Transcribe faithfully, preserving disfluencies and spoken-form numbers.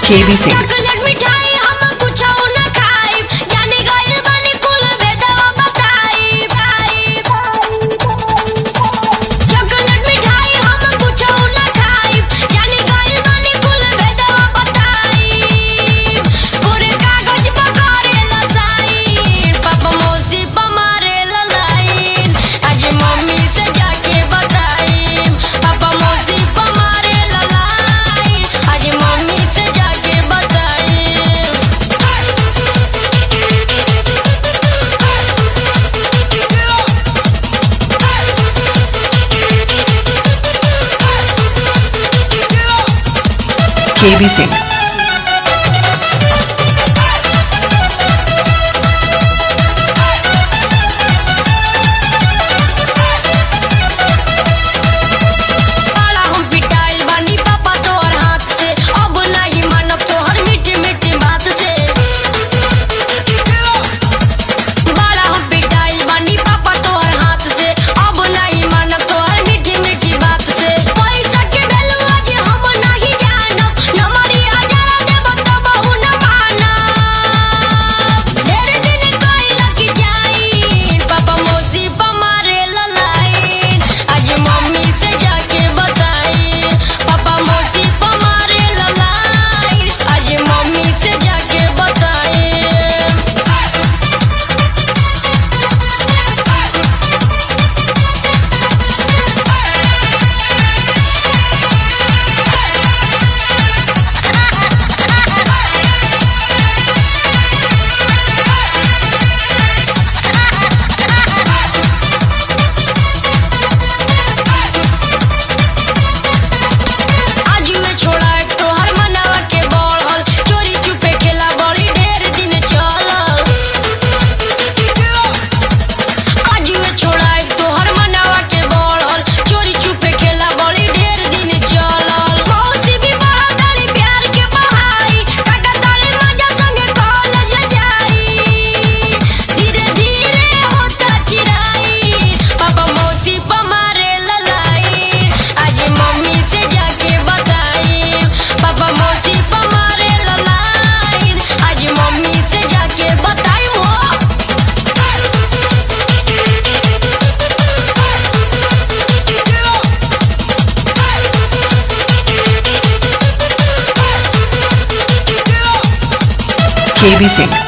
के B Singh. Chocolate मिठाई हम कुछो न खाइब, जानी गइल बानी कुल भेदवा बताइब। चॉकलेट मिठाई हम कुछो न खाइब, जानी गइल बानी कुल भेदवा बताइब। पूरे कागज पर करेला साइन, पापा मौसी पर मारेला लाइन। आज मम्मी से जाके बताइब, पापा मौसी पर मारेला लाइन। आज मम्मी से जाके बताइब। के बी सिंह। पाला हम पिटाइल बानी पापा तोहर हाथ से, अब नहीं मानब तोहर मीठी मीठी बात से। पाला हम पिटाइल बानी पापा तोहर हाथ से, अब नहीं मानब तोहर मीठी मीठी बात से। पैसा के वैल्यू आज हम नहीं जानब, नमरी हजारा देब तब उ न मानब। ढेर दिन कइला कि जाइन, पापा मौसी पर मारेला लाइन। आज मम्मी से जाके बताइब, पापा मौसी पर मारेला लाइन। आज मम्मी से जाके बताइब। आजुए छोड़ा तोहर मनवा के बढ़ल, चोरी चुपे खेला बड़ी ढेर दिन चलल। आजुए छोड़ा तोहर मनवा के बढ़ल, चोरी चुपे खेला बड़ी ढेर दिन चलल। मौसी भी बढ़ल ताली प्यार के बहाई, काटा ताली मजा संगे कॉलेज जाई। धीरे धीरे होता चिराई, पापा मौसी पर मारेला लाइन। आज मम्मी से जाके बताइब, पापा मौसी पर मारेला लाइन। आज मम्मी से जाके बताइब हो। के बी सिंह।